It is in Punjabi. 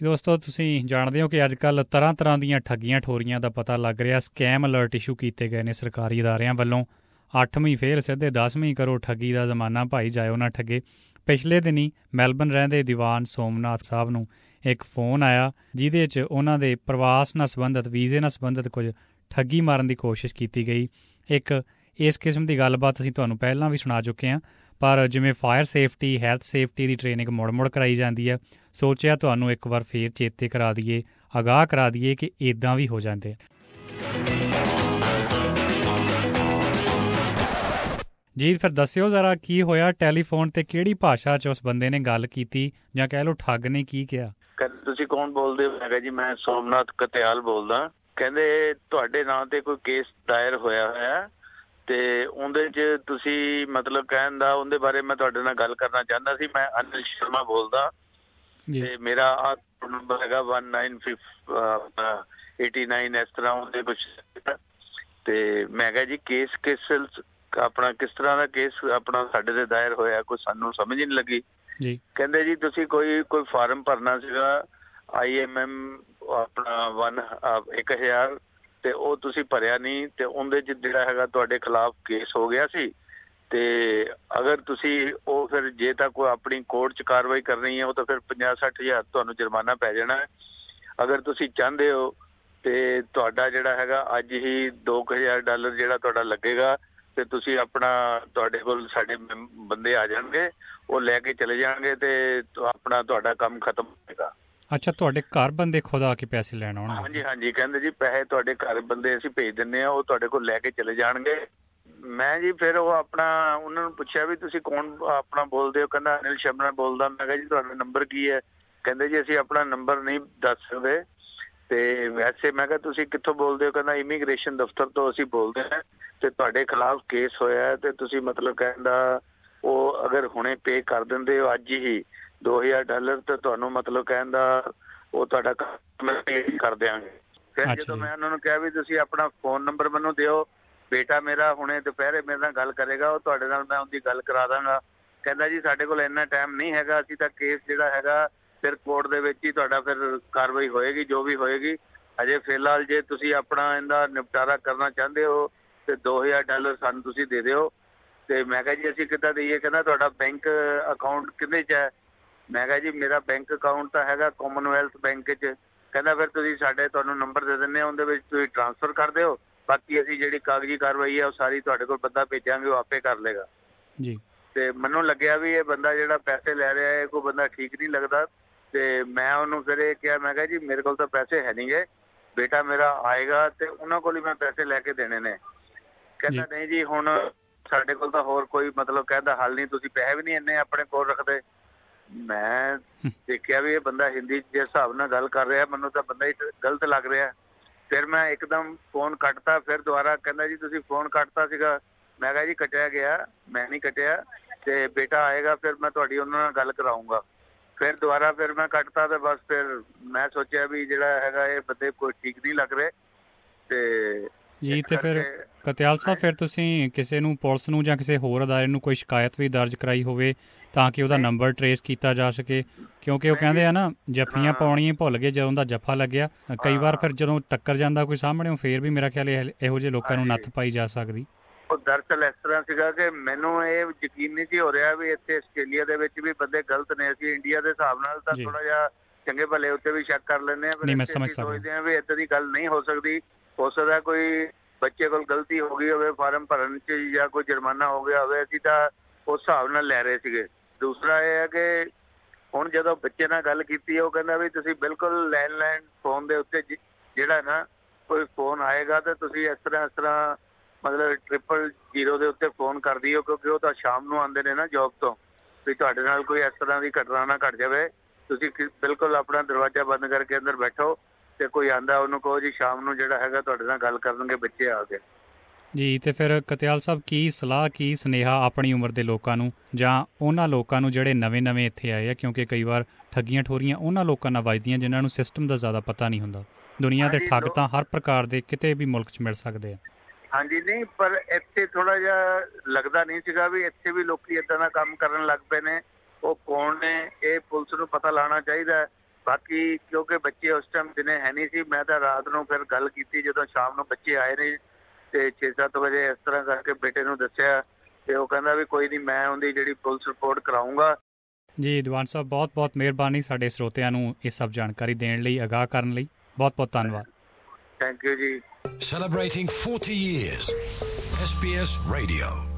ਦੋਸਤੋ, ਤੁਸੀਂ ਜਾਣਦੇ ਹੋ ਕਿ ਅੱਜ ਕੱਲ੍ਹ ਤਰ੍ਹਾਂ ਤਰ੍ਹਾਂ ਦੀਆਂ ਠੱਗੀਆਂ ਠੋਰੀਆਂ ਦਾ ਪਤਾ ਲੱਗ ਰਿਹਾ। ਸਕੈਮ ਅਲਰਟ ਇਸ਼ੂ ਕੀਤੇ ਗਏ ਨੇ ਸਰਕਾਰੀ ਅਦਾਰਿਆਂ ਵੱਲੋਂ। 8ਵੀਂ ਫੇਰ ਸਿੱਧੇ 10ਵੀਂ ਕਰੋ ਠੱਗੀ ਦਾ ਜ਼ਮਾਨਾ, ਭਾਈ ਜਾਇਓ ਨਾ ਠੱਗੇ। ਪਿਛਲੇ ਦਿਨੀਂ ਮੈਲਬਨ ਰਹਿੰਦੇ ਦੀਵਾਨ ਸੋਮਨਾਥ ਸਾਹਿਬ ਨੂੰ ਇੱਕ ਫੋਨ ਆਇਆ ਜਿਹਦੇ 'ਚ ਉਹਨਾਂ ਦੇ ਪ੍ਰਵਾਸ ਨਾਲ ਸੰਬੰਧਿਤ, ਵੀਜ਼ੇ ਨਾਲ ਸੰਬੰਧਿਤ ਕੁਝ ਠੱਗੀ ਮਾਰਨ ਦੀ ਕੋਸ਼ਿਸ਼ ਕੀਤੀ ਗਈ। ਇੱਕ ਇਸ ਕਿਸਮ ਦੀ ਗੱਲਬਾਤ ਅਸੀਂ ਤੁਹਾਨੂੰ ਪਹਿਲਾਂ ਵੀ ਸੁਣਾ ਚੁੱਕੇ ਹਾਂ, ਪਰ ਜਿਵੇਂ ਫਾਇਰ ਸੇਫਟੀ, ਹੈਲਥ ਸੇਫਟੀ ਦੀ ਟ੍ਰੇਨਿੰਗ ਮੁੜ ਕਰਾਈ ਜਾਂਦੀ ਹੈ, ਸੋਚਿਆ ਤੁਹਾਨੂੰ ਇੱਕ ਵਾਰ ਫੇਰ ਚੇਤੇ ਕਰਾ ਦਈਏ, ਆਗਾਹ ਕਰਾ ਦਈਏ ਕਿ ਇੱਦਾਂ ਵੀ ਹੋ ਜਾਂਦੇ। ਜੀ ਫਿਰ ਦੱਸਿਓ ਜ਼ਰਾ ਕੀ ਹੋਇਆ, ਟੈਲੀਫੋਨ ਤੇ ਕਿਹੜੀ ਭਾਸ਼ਾ 'ਚ ਉਸ ਬੰਦੇ ਨੇ ਗੱਲ ਕੀਤੀ, ਜਾਂ ਕਹਿ ਲਓ ਠੱਗ ਨੇ ਕੀ ਕਿਹਾ? ਤੁਸੀਂ ਕੌਣ ਬੋਲਦੇ ਹੋ? ਮੈਂ ਕਿਹਾ ਜੀ ਮੈਂ ਸੋਮਨਾਥ ਕਤਿਆਲ ਬੋਲਦਾ। ਕਹਿੰਦੇ ਤੁਹਾਡੇ ਨਾਂ ਤੇ ਕੋਈ ਕੇਸ ਦਾਇਰ ਹੋਇਆ ਤੇ ਉਹਦੇ 'ਚ ਤੁਸੀਂ ਮਤਲਬ ਕਹਿਣ ਦਾ ਉਹਦੇ ਬਾਰੇ ਮੈਂ ਤੁਹਾਡੇ ਨਾਲ ਗੱਲ ਕਰਨਾ ਚਾਹੁੰਦਾ ਸੀ। ਮੈਂ ਅਨਿਲ ਸ਼ਰਮਾ ਬੋਲਦਾ ਤੇ ਮੇਰਾ ਨੰਬਰ ਹੈਗਾ 1989 ਇਸ ਤਰ੍ਹਾਂ ਉਹਦੇ ਕੁਛ। ਤੇ ਮੈਂ ਕਿਹਾ ਜੀ ਕੇਸ ਆਪਣਾ ਕਿਸ ਤਰ੍ਹਾਂ ਦਾ ਕੇਸ ਆਪਣਾ ਸਾਡੇ ਤੇ ਦਾਇਰ ਹੋਇਆ, ਕੋਈ ਸਾਨੂੰ ਸਮਝ ਨਹੀਂ ਲੱਗੀ ਜੀ। ਕਹਿੰਦੇ ਜੀ ਤੁਸੀਂ ਕੋਈ ਫਾਰਮ ਭਰਨਾ ਸੀਗਾ IMM ਆਪਣਾ 1000 ਤੇ ਉਹ ਤੁਸੀਂ ਭਰਿਆ ਨਹੀਂ ਤੇ ਉਹਦੇ 'ਚ ਜਿਹੜਾ ਹੈਗਾ ਤੁਹਾਡੇ ਖਿਲਾਫ ਕੇਸ ਹੋ ਗਿਆ ਸੀ। ਤੇ ਅਗਰ ਤੁਸੀਂ ਉਹ ਫਿਰ ਜੇ ਤਾਂ ਕੋਈ ਆਪਣੀ ਕੋਰਟ 'ਚ ਕਾਰਵਾਈ ਕਰਨੀ ਹੈ ਉਹ ਤਾਂ ਫਿਰ 50-60 ਹਜ਼ਾਰ ਤੁਹਾਨੂੰ ਜੁਰਮਾਨਾ ਪੈ ਜਾਣਾ ਹੈ। ਅਗਰ ਤੁਸੀਂ ਚਾਹੁੰਦੇ ਹੋ ਤੇ ਤੁਹਾਡਾ ਜਿਹੜਾ ਹੈਗਾ ਅੱਜ ਹੀ $2000 ਜਿਹੜਾ ਤੁਹਾਡਾ ਲੱਗੇਗਾ ਤੇ ਤੁਸੀਂ ਆਪਣਾ ਤੁਹਾਡੇ ਕੋਲ ਸਾਡੇ ਬੰਦੇ ਆ ਜਾਣਗੇ, ਉਹ ਲੈ ਕੇ ਚਲੇ ਜਾਣਗੇ ਤੇ ਆਪਣਾ ਤੁਹਾਡਾ ਕੰਮ ਖਤਮ ਹੋਏਗਾ। ਅੱਛਾ, ਤੁਹਾਡੇ ਘਰ ਬੰਦੇ ਖੁਦ ਆ ਕੇ ਪੈਸੇ ਲੈਣ ਆਉਣਗੇ? ਹਾਂਜੀ ਹਾਂਜੀ, ਕਹਿੰਦੇ ਜੀ ਪੈਸੇ ਤੁਹਾਡੇ ਘਰ ਬੰਦੇ ਅਸੀਂ ਭੇਜ ਦਿੰਦੇ ਹਾਂ, ਉਹ ਤੁਹਾਡੇ ਕੋਲ ਲੈ ਕੇ ਚਲੇ ਜਾਣਗੇ। ਮੈਂ ਜੀ ਫਿਰ ਉਹ ਆਪਣਾ ਉਹਨਾਂ ਨੂੰ ਪੁੱਛਿਆ ਵੀ ਤੁਸੀਂ ਕੌਣ ਆਪਣਾ ਬੋਲਦੇ ਹੋ? ਕਹਿੰਦਾ ਅਨਿਲ ਸ਼ਰਮਾ ਬੋਲਦਾ। ਮੈਂ ਕਿਹਾ ਜੀ ਤੁਹਾਡਾ ਨੰਬਰ ਕੀ ਹੈ? ਕਹਿੰਦੇ ਜੀ ਅਸੀਂ ਆਪਣਾ ਨੰਬਰ ਨਹੀਂ ਦੱਸ ਸਕਦੇ ਤੇ ਵੈਸੇ ਮੈਂ ਕਿਹਾ ਤੁਸੀਂ ਕਿੱਥੋਂ ਬੋਲਦੇ ਹੋ? ਕਹਿੰਦਾ ਇਮੀਗ੍ਰੇਸ਼ਨ ਦਫ਼ਤਰ ਤੋਂ ਅਸੀਂ ਬੋਲਦੇ ਹਾਂ ਤੇ ਤੁਹਾਡੇ ਖਿਲਾਫ ਕੇਸ ਹੋਇਆ ਤੇ ਤੁਸੀਂ ਮਤਲਬ ਕਹਿੰਦਾ ਉਹ ਅਗਰ ਹੁਣੇ ਪੇ ਕਰ ਦਿੰਦੇ ਹੋ ਅੱਜ ਹੀ $2000 ਤੇ ਤੁਹਾਨੂੰ ਮਤਲਬ ਕਹਿੰਦਾ ਉਹ ਤੁਹਾਡਾ ਪੇ ਕਰ ਦਿਆਂਗੇ। ਫਿਰ ਜਦੋਂ ਮੈਂ ਉਹਨਾਂ ਨੂੰ ਕਿਹਾ ਵੀ ਤੁਸੀਂ ਆਪਣਾ ਫੋਨ ਨੰਬਰ ਮੈਨੂੰ ਦਿਓ, ਬੇਟਾ ਮੇਰਾ ਹੁਣੇ ਦੁਪਹਿਰੇ ਮੇਰੇ ਨਾਲ ਗੱਲ ਕਰੇਗਾ, ਉਹ ਤੁਹਾਡੇ ਨਾਲ ਮੈਂ ਉਹਦੀ ਗੱਲ ਕਰਾ ਦਾਂਗਾ। ਕਹਿੰਦਾ ਜੀ ਸਾਡੇ ਕੋਲ ਇੰਨਾ ਟਾਈਮ ਨਹੀਂ ਹੈਗਾ, ਅਸੀਂ ਤਾਂ ਕੇਸ ਜਿਹੜਾ ਹੈਗਾ ਫਿਰ ਕੋਰਟ ਦੇ ਵਿੱਚ ਹੀ ਤੁਹਾਡਾ ਫਿਰ ਕਾਰਵਾਈ ਹੋਏਗੀ ਜੋ ਵੀ ਹੋਏਗੀ। ਅਜੇ ਫਿਲਹਾਲ ਜੇ ਤੁਸੀਂ ਆਪਣਾ ਇਹਦਾ ਨਿਪਟਾਰਾ ਕਰਨਾ ਚਾਹੁੰਦੇ ਹੋ ਤੇ $2000 ਸਾਨੂੰ ਤੁਸੀਂ ਦੇ ਦਿਓ। ਤੇ ਮੈਂ ਕਿਹਾ ਜੀ ਅਸੀਂ ਕਿੱਦਾਂ ਦੇਈਏ? ਕਹਿੰਦਾ ਤੁਹਾਡਾ ਬੈਂਕ ਅਕਾਊਂਟ ਕਿਹਦੇ 'ਚ ਹੈ? ਮੈਂ ਕਿਹਾ ਜੀ ਮੇਰਾ ਬੈਂਕ ਅਕਾਊਂਟ ਤਾਂ ਹੈਗਾ ਕਾਮਨਵੈਲਥ ਬੈਂਕ 'ਚ। ਕਹਿੰਦਾ ਫਿਰ ਤੁਸੀਂ ਤੁਹਾਨੂੰ ਨੰਬਰ ਦੇ ਦਿੰਦੇ ਹਾਂ, ਉਹਦੇ ਵਿੱਚ ਤੁਸੀਂ ਟ੍ਰਾਂਸਫਰ ਕਰ ਦਿਓ, ਬਾਕੀ ਅਸੀਂ ਜਿਹੜੀ ਕਾਗਜ਼ੀ ਕਾਰਵਾਈ ਹੈ ਉਹ ਸਾਰੀ ਤੁਹਾਡੇ ਕੋਲ ਬੰਦਾ ਭੇਜਾਂਗੇ, ਉਹ ਆਪੇ ਕਰ ਲਏਗਾ ਜੀ। ਤੇ ਮੈਨੂੰ ਲੱਗਿਆ ਵੀ ਇਹ ਬੰਦਾ ਜਿਹੜਾ ਪੈਸੇ ਲੈ ਰਿਹਾ ਹੈ ਕੋਈ ਬੰਦਾ ਠੀਕ ਨਹੀਂ ਲੱਗਦਾ। ਤੇ ਮੈਂ ਉਹਨੂੰ ਫਿਰ ਇਹ ਕਿਹਾ, ਮੈਂ ਕਿਹਾ ਜੀ ਮੇਰੇ ਕੋਲ ਤਾਂ ਪੈਸੇ ਹੈ ਨਹੀਂ ਗੇ, ਬੇਟਾ ਮੇਰਾ ਆਏਗਾ ਤੇ ਉਹਨਾਂ ਕੋਲ ਹੀ ਮੈਂ ਪੈਸੇ ਲੈ ਕੇ ਦੇਣੇ ਨੇ। ਕਹਿੰਦਾ ਨਹੀਂ ਜੀ ਹੁਣ ਸਾਡੇ ਕੋਲ ਤਾਂ ਹੋਰ ਕੋਈ ਮਤਲਬ ਕਹਿੰਦਾ ਹੱਲ ਨਹੀਂ, ਤੁਸੀਂ ਪੈਸੇ ਵੀ ਨਹੀਂ ਇੰਨੇ ਆਪਣੇ ਕੋਲ ਰੱਖਦੇ। ਮੈਂ ਦੇਖਿਆ ਵੀ ਇਹ ਬੰਦਾ ਹਿੰਦੀ ਦੇ ਹਿਸਾਬ ਨਾਲ ਗੱਲ ਕਰ ਰਿਹਾ, ਮੈਨੂੰ ਤਾਂ ਬੰਦਾ ਹੀ ਗਲਤ ਲੱਗ ਰਿਹਾ। ਫਿਰ ਮੈਂ ਇੱਕਦਮ ਫੋਨ ਕੱਟਤਾ। ਫਿਰ ਦੁਬਾਰਾ ਕਹਿੰਦਾ ਜੀ ਤੁਸੀਂ ਫੋਨ ਕੱਟਤਾ ਸੀਗਾ। ਮੈਂ ਕਿਹਾ ਜੀ ਕੱਟਿਆ ਗਿਆ, ਮੈਂ ਨਹੀਂ ਕੱਟਿਆ ਤੇ ਬੇਟਾ ਆਏਗਾ ਫਿਰ ਮੈਂ ਤੁਹਾਡੀ ਉਹਨਾਂ ਨਾਲ ਗੱਲ ਕਰਾਊਂਗਾ। ਫਿਰ ਦੁਬਾਰਾ ਫਿਰ ਮੈਂ ਕੱਟਤਾ ਤੇ ਬਸ ਫਿਰ ਮੈਂ ਸੋਚਿਆ ਵੀ ਜਿਹੜਾ ਹੈਗਾ ਇਹ ਬੰਦੇ ਕੋਈ ਠੀਕ ਨਹੀਂ ਲੱਗ ਰਹੇ ਤੇ ਜੀ। ਤੇ ਫਿਰ ਕਤਿਆਲ ਸਾਹਿਬ ਫਿਰ ਤੁਸੀਂ ਕਿਸੇ ਨੂੰ, ਪੁਲਿਸ ਨੂੰ ਜਾਂ ਕਿਸੇ ਹੋਰ ਅਦਾਰੇ ਨੂੰ ਕੋਈ ਸ਼ਿਕਾਇਤ ਵੀ ਦਰਜ ਕਰਾਈ ਹੋਵੇ ਤਾਂ ਕਿ ਉਹਦਾ ਨੰਬਰ ਟਰੇਸ ਕੀਤਾ ਜਾ ਸਕੇ? ਕਿਉਂਕਿ ਉਹ ਕਹਿੰਦੇ ਆ ਨਾ ਜੱਫੀਆਂ ਪਾਉਣੀਆਂ ਭੁੱਲ ਗਏ ਜਦੋਂ ਦਾ ਜੱਫਾ ਲੱਗਿਆ। ਕਈ ਵਾਰ ਫਿਰ ਜਦੋਂ ਟੱਕਰ ਜਾਂਦਾ ਕੋਈ ਸਾਹਮਣੇ ਫੇਰ ਵੀ ਮੇਰਾ ਖਿਆਲ ਇਹੋ ਜਿਹੇ ਲੋਕਾਂ ਨੂੰ ਨੱਥ ਪਾਈ ਜਾ ਸਕਦੀ। ਉਹ ਦਰਅਸਲ ਇਸ ਤਰ੍ਹਾਂ ਸੀਗਾ ਕਿ ਮੈਨੂੰ ਇਹ ਯਕੀਨ ਨਹੀਂ ਸੀ ਹੋ ਰਿਹਾ ਵੀ ਇੱਥੇ ਆਸਟ੍ਰੇਲੀਆ ਦੇ ਵਿੱਚ ਵੀ ਬੰਦੇ ਗਲਤ ਨੇ। ਅਸੀਂ ਇੰਡੀਆ ਦੇ ਹਿਸਾਬ ਨਾਲ ਤਾਂ ਥੋੜਾ ਜਿਹਾ ਚੰਗੇ ਭਲੇ ਉੱਤੇ ਵੀ ਸ਼ੱਕ ਕਰ ਲੈਂਦੇ ਹਾਂ, ਪਰ ਸੋਚਦੇ ਹਾਂ ਵੀ ਏਦਾਂ ਦੀ ਗੱਲ ਨਹੀਂ ਹੋ ਸਕਦੀ। ਹੋ ਸਕਦਾ ਕੋਈ ਬੱਚੇ ਕੋਲ ਗਲਤੀ ਹੋ ਗਈ ਹੋਵੇ ਫਾਰਮ ਭਰਨ 'ਚ ਜਾਂ ਕੋਈ ਜੁਰਮਾਨਾ ਹੋ ਗਿਆ ਹੋਵੇ, ਅਸੀਂ ਤਾਂ ਉਸ ਹਿਸਾਬ ਨਾਲ ਲੈ ਰਹੇ ਸੀਗੇ। ਦੂਸਰਾ ਇਹ ਹੈ ਕਿ ਹੁਣ ਜਦੋਂ ਬੱਚੇ ਨਾਲ ਗੱਲ ਕੀਤੀ ਉਹ ਕਹਿੰਦਾ ਵੀ ਤੁਸੀਂ ਬਿਲਕੁਲ ਲੈਂਡਲਾਈਨ ਫੋਨ ਦੇ ਉੱਤੇ ਜਿਹੜਾ ਨਾ ਕੋਈ ਫੋਨ ਆਏਗਾ ਤਾਂ ਤੁਸੀਂ ਇਸ ਤਰ੍ਹਾਂ ਮਤਲਬ 000 ਦੇ ਉੱਤੇ ਫੋਨ ਕਰ ਦਿਓ, ਕਿਉਂਕਿ ਉਹ ਤਾਂ ਸ਼ਾਮ ਨੂੰ ਆਉਂਦੇ ਨੇ ਨਾ ਜੋਬ ਤੋਂ, ਵੀ ਤੁਹਾਡੇ ਨਾਲ ਕੋਈ ਇਸ ਤਰ੍ਹਾਂ ਦੀ ਘਟਨਾ ਨਾ ਘਟ ਜਾਵੇ। ਤੁਸੀਂ ਬਿਲਕੁਲ ਆਪਣਾ ਦਰਵਾਜ਼ਾ ਬੰਦ ਕਰਕੇ ਅੰਦਰ ਬੈਠੋ ਤੇ ਕੋਈ ਆਉਂਦਾ ਉਹਨੂੰ ਕਹੋ ਜੀ ਸ਼ਾਮ ਨੂੰ ਜਿਹੜਾ ਹੈਗਾ ਤੁਹਾਡੇ ਨਾਲ ਗੱਲ ਕਰਨਗੇ ਬੱਚੇ ਆ ਕੇ ਜੀ। ਤੇ ਫਿਰ ਕਤਿਆਲ ਸਾਹਿਬ ਕੀ ਸਲਾਹ, ਕੀ ਸੁਨੇਹਾ ਆਪਣੀ ਉਮਰ ਦੇ ਲੋਕਾਂ ਨੂੰ ਜਾਂ ਉਹਨਾਂ ਲੋਕਾਂ ਨੂੰ ਜਿਹੜੇ ਨਵੇਂ ਇੱਥੇ ਆਏ ਆ? ਕਿਉਂਕਿ ਕਈ ਵਾਰ ਠੱਗੀਆਂ ਠੋਰੀਆਂ ਉਹਨਾਂ ਲੋਕਾਂ ਨਾਲ ਵੱਜਦੀਆਂ ਜਿਨ੍ਹਾਂ ਨੂੰ ਸਿਸਟਮ ਦਾ ਜ਼ਿਆਦਾ ਪਤਾ ਨਹੀਂ ਹੁੰਦਾ। ਦੁਨੀਆ ਦੇ ਠੱਗ ਤਾਂ ਹਰ ਪ੍ਰਕਾਰ ਦੇ ਕਿਤੇ ਵੀ ਮੁਲਕ 'ਚ ਮਿਲ ਸਕਦੇ ਆ। ਹਾਂਜੀ, ਨਹੀਂ ਪਰ ਇੱਥੇ ਥੋੜਾ ਜਿਹਾ ਲੱਗਦਾ ਨਹੀਂ ਸੀਗਾ ਵੀ ਇੱਥੇ ਵੀ ਲੋਕੀ ਏਦਾਂ ਦਾ ਕੰਮ ਕਰਨ ਲੱਗ ਪਏ ਨੇ। ਉਹ ਕੌਣ ਨੇ ਇਹ ਪੁਲਿਸ ਨੂੰ ਪਤਾ ਲਾਉਣਾ ਚਾਹੀਦਾ। ਬਾਕੀ ਕਿਉਂਕਿ ਬੱਚੇ ਉਸ ਟਾਈਮ ਦਿਨੇ ਹੈ ਨਹੀਂ ਸੀ, ਮੈਂ ਤਾਂ ਰਾਤ ਨੂੰ ਫਿਰ ਗੱਲ ਕੀਤੀ ਜਦੋਂ ਸ਼ਾਮ ਨੂੰ ਬੱਚੇ ਆਏ ਨੇ ਤੇ 6-7 ਵਜੇ ਇਸ ਤਰ੍ਹਾਂ ਕਰਕੇ ਬੇਟੇ ਨੂੰ ਦੱਸਿਆ ਤੇ ਉਹ ਕਹਿੰਦਾ ਵੀ ਕੋਈ ਨਹੀਂ, ਮੈਂ ਉਹਦੀ ਜਿਹੜੀ ਪੁਲਿਸ ਰਿਪੋਰਟ ਕਰਾਊਂਗਾ। ਜੀ ਦੀਵਾਨ ਸਾਹਿਬ, ਬਹੁਤ ਬਹੁਤ ਮਿਹਰਬਾਨੀ ਸਾਡੇ ਸਰੋਤਿਆਂ ਨੂੰ ਇਹ ਸਭ ਜਾਣਕਾਰੀ ਦੇਣ ਲਈ, ਆਗਾਹ ਕਰਨ ਲਈ। ਬਹੁਤ ਬਹੁਤ ਧੰਨਵਾਦ। ਥੈਂਕ ਯੂ ਜੀ। Celebrating 40 years. SBS Radio.